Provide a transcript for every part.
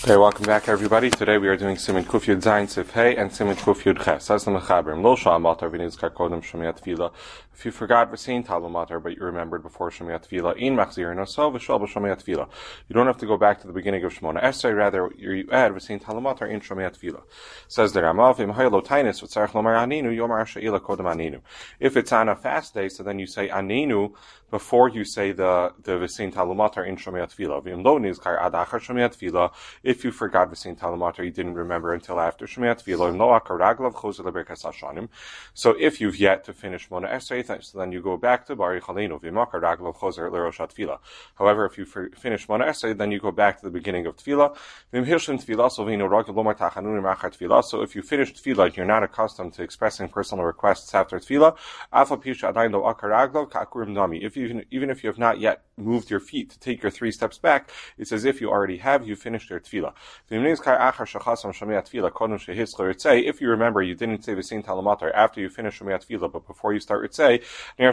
Okay, welcome back everybody. Today we are doing Siman Kuf Yud Zayin Sif Hey and Siman Kuf Yud Ches. Says the Mechaberim, Lo Shah Matar V'nizkar Kodem Shemiat Tefila. If you forgot V'sein Talmud Matar, but you remembered before Shemiat Tefila, In Machzir No V'shal B'Shemiat Tefila. You don't have to go back to the beginning of Shemona Esrei, rather you add V'sein Talmud Matar in Shemiat Tefila. Says the Ramav, Im Haylo Tainis V'tzarech Lomar Aninu Yomar She'ila Kodem Aninu. If it's on a fast day, so then you say Aninu before you say the V'sein Talmud Matar in Shemiat Tefila. V'im Lo Nizkar Ad Achar Shemiat Tefila. If you forgot V'sein Talmud Matar, you didn't remember until after Shemiat Tefila. So if you've yet to finish Mona Esrei, so then you go back to Bari Chalenu. However, if you finish Mona Esrei, then you go back to the beginning of Tefillah. So if you finish Tefillah, you're not accustomed to expressing personal requests after Tefillah. Even if you have not yet moved your feet to take your 3 steps back, it's as if you already have, you finished your Tefillah. If you remember, you didn't say V'sein Talmud Matar after you finish Shemiat Tefillah, but before you start Ritzei,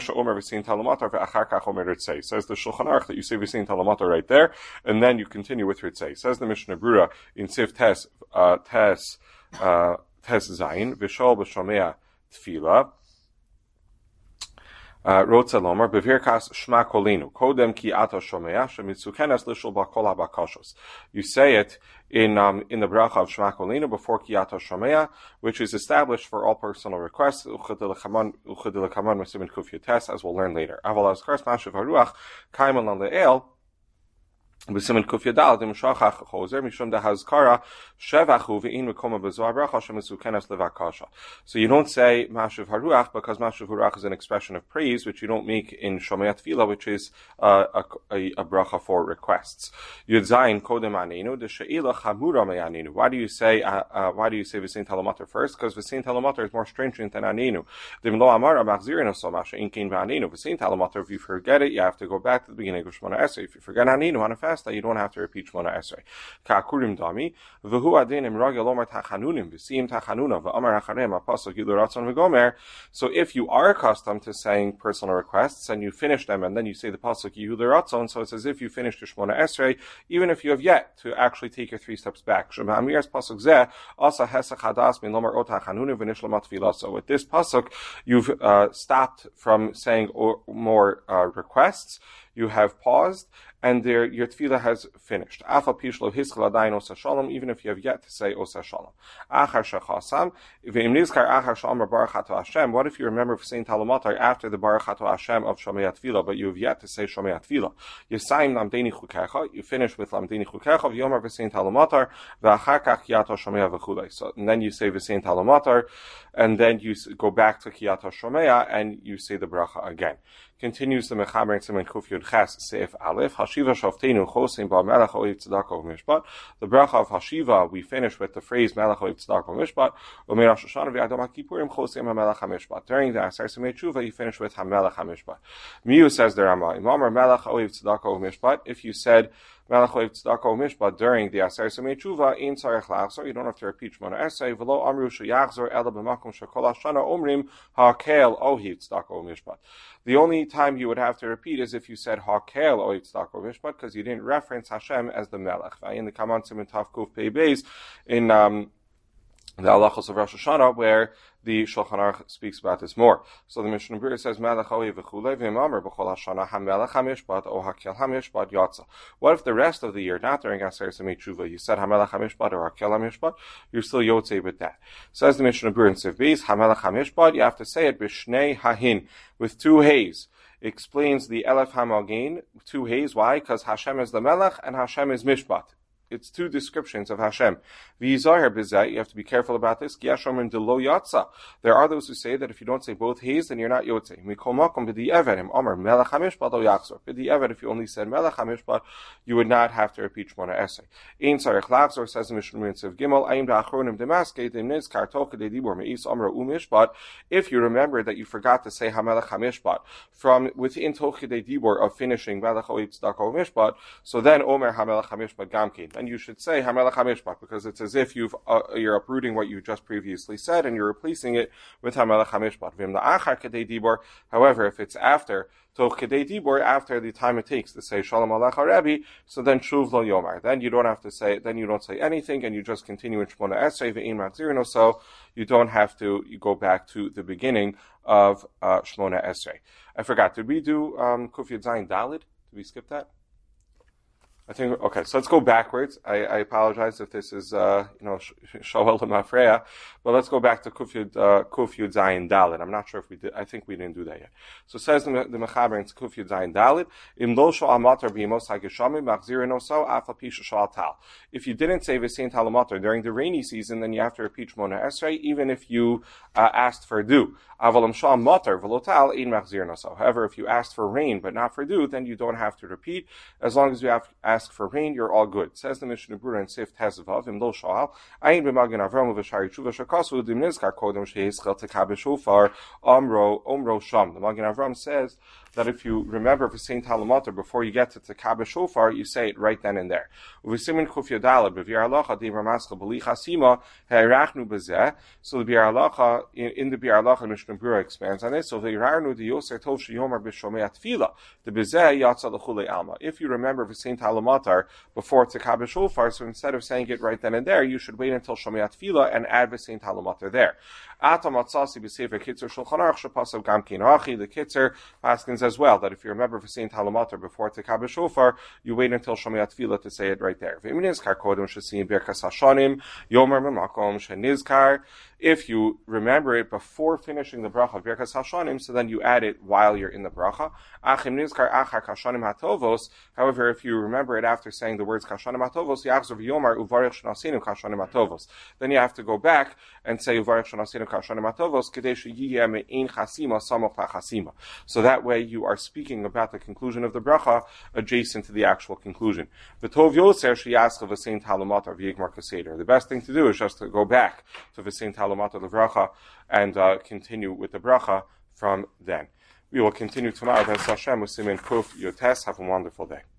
says the Shulchan Aruch that you say V'sein Talmud Matar right there, and then you continue with Ritzei. Says the Mishnah Brura in Sif Tes Zayin, V'shol B'shomea Tefillah, Rotza Lomar, Bevirkas Shma Kolinu, Kodem Ki Ata Shomea, Shemitzukenes Lishul Bakol HaBakashos. You say it in the bracha of Shma Kolinu before Ki Ata Shomea, which is established for all personal requests, Uchadilakaman Mesimin Kuf Yutes, as we'll learn later. Aval Azkars Mashiv HaRuach, Kaiman Lan Le'el, B'simen Kuf Yadal Dim Shachach Chozer Mishum Dehazkara Shevachu V'in Mekoma B'Zohar Bracha Shemitzukenes Levakasha. So you don't say Mashiv Haruach because Mashiv Haruach is an expression of praise which you don't make in Shomei Tefillah, which is a bracha for requests. Yud Zayin Kodem Aninu D'She'ila Chamura Me'aninu. Why do you say V'sein Talmud Matar first? Because V'sein Talmud Matar is more stringent than Aninu. Dim Lo Amar Machzirin So Masha Inkein V'Aninu. V'sein Talmud Matar, if you forget it, you have to go back to the beginning of Shemona Esrei. If you forget Aninu on a fast, that you don't have to repeat Shemona Esrei. Ka'akurim dami, v'hu adinim ragel omar tachanunim, v'siyim tachanuna, v'amar acharem apasok yilu ratzon v'gomer. So if you are accustomed to saying personal requests, and you finish them, and then you say the pasuk yilu ratzon, so it's as if you finished your Shemona Esrei, even if you have yet to actually take your 3 steps back. Shema Amir's pasuk zeh, asa hesach hadas min lomar ot tachanunim v'nishlamat tefillah. So with this pasuk, you've stopped from saying more requests, you have paused, and your tefillah has finished. Even if you have yet to say Osa Shalom. What if you remember V'sein Talmud Matar after the Baruch Ato Hashem of Shomei Tefillah, but you have yet to say Shomei Tefillah? You finish with Lamdeni Chukecha, V'yomar V'sein Talmud Matar, V'achar Kach Kiyato Shomei V'chulei. So, and then you say V'sein Talmud Matar, and then you go back to Kiyato Shomei, and you say the bracha again. Continues the Mechaber in Siman Kuf Yud Ches Seif Aleph. Hashiva Shavteinu Chosim Ba Melech Oiv Tzedakah U'Mishpat. The bracha of Hashiva we finish with the phrase Melech Oiv Tzedakah U'Mishpat. U'Mei Rosh Hashanah V'Yom Kippurim Chosim HaMelech HaMishpat. During the Aser Simei Tshuva you finish with HaMelech HaMishpat. Miu says the Rama, Imamar Melech Oiv Tzedakah U'Mishpat. If you said Melech Oiv Tzedakah U'Mishpat during the Aser Simei Tshuva, in Tzarech Lachzor, you don't have to repeat Shemona Esrei. V'lo Amru Sheyachzor Ela B'Makom Shekol Hashana Omrim HaKel Ohiv Tzedakah U'Mishpat. The only time you would have to repeat is if you said Hakel Oiv Tzedakah U'Mishpat, because you didn't reference Hashem as the Melech. In the Kaman Siman Tav Kuf Pei Beis in the Halachos of Rosh Hashanah, where the Shulchan Aruch speaks about this more. So the Mishnah Berurah says, Melech Oiv V'chulei V'imamar B'chol Hashanah HaMelech HaMishpat O Hakel HaMishpat Yatsa. What if the rest of the year, not during Aser Simei Tshuva, you said HaMelech HaMishpat or Hakel HaMishpat, you're still Yotzei with that. Says the Mishnah Berurah in Siv Beis, HaMelech HaMishpat, you have to say it B'shnei Hahin, with 2 hays. Explains the Elef HaMalgain, 2 hays. Why? Because Hashem is the Melech and Hashem is Mishpat. It's 2 descriptions of Hashem. V'yizahar b'zeh, you have to be careful about this. There are those who say that if you don't say both hays, then you're not yotzei. Mikol makom b'di'evet, Amar Melech HaMishpat o yachzor. B'di'evet, if you only said Melech HaMishpat, you would not have to repeat Shemona Esrei. Ein tzarech lachzor, says the Mishnah in Tziv Gimel, Ayim da'achronim demaskei, dem nizkar tol kedei dibur me'is Amra u'mishpat. If you remember that you forgot to say HaMelech HaMishpat from within tol kedei dibur of finishing Melech Oiv Tzedakah U'Mishpat, so then Omer HaMelech HaMishpat gamkein. then you should say Hamelech HaMishpat, because it's as if you're uprooting what you just previously said and you're replacing it with Hamelech HaMishpat. V'im la'achar kedei dibor. However, if it's after toch kedei dibor, after the time it takes to say Shalom Alecha Rebbe, so then shuv lo yomar. Then you don't have to say. Then you don't say anything, and you just continue in Shmona Esrei ve'in machzirin. So you don't have to. You go back to the beginning of Shmona Esrei. I forgot. Did we do Kuf Yud Zayin Dalid? Did we skip that? I think, okay, so let's go backwards. I apologize if this is, Shoel Mafreya, but let's go back to Kuf Yud Zayin Dalid. I'm not sure if we did, I think we didn't do that yet. So it says the Mechaber in Kuf Yud Zayin Dalid, Im lo sho'al matar b'yemos ha'geshamim, machzirin oso, af al pi sho'al tal. If you didn't say V'sein tal matar during the rainy season, then you have to repeat Shmona Esrei, even if you asked for dew. Avalam sho'al matar v'lo tal, ein machzirin oso. However, if you asked for rain, but not for dew, then you don't have to repeat. As long as you ask for rain, you're all good. Says the Mishnah Berurah in Sif Tezvav, Im lo sho'al, ayin b'magen Avram v'shari tshuva shakasu, dim nizkar kodem she'eschel tekabel shofar, omro sham. The Magen Avram says that if you remember V'sein tal matar before you get to Tekabel Shofar, you say it right then and there. V'simin Kuf Yud Daled b'Biur Halacha di Ramaska b'li chasima ha'irachnu b'zeh. So the Biur Halacha in the Biur Halacha Mishnah Berurah expands on it. So v'irarnu di yoser tov sheyomer b'shomei tefila the b'zeh yatsa l'chulei alma. If you remember V'sein tal matar before Tekabel Shofar, so instead of saying it right then and there, you should wait until Shomei tefila and add V'sein tal matar there. Ata matzasi b'sefer Kitzer Shulchan Aruch shepasav gam kin hachi. The Kitzer paskins as well, that if you remember V'sein tal matar before Tekabel Shofar, you wait until Shomei tefila to say it right there. V'im nizkar kodem shesim birkas hashanim yomer memakom shenizkar. If you remember it before finishing the bracha of birkas hashanim, so then you add it while you're in the bracha. Achim nizkar achar kashanim hatovos. However, if you remember it after saying the words kashanim hatovos, yachzor v'yomar uvarich shnasinu kashanim hatovos. Then you have to go back and say uvarich shnasinu kashanim hatovos kedei sheyiyeh me'in chasima samoch la'chasima. So that way you are speaking about the conclusion of the bracha adjacent to the actual conclusion. V'tov yoser sheyaska v'sein tal matar v'yigmar kaseder. The best thing to do is just to go back to v'sein tal matar the bracha and continue with the bracha from then. We will continue tomorrow, B'ez Hashem, with Siman Kuf Yotes. Have a wonderful day.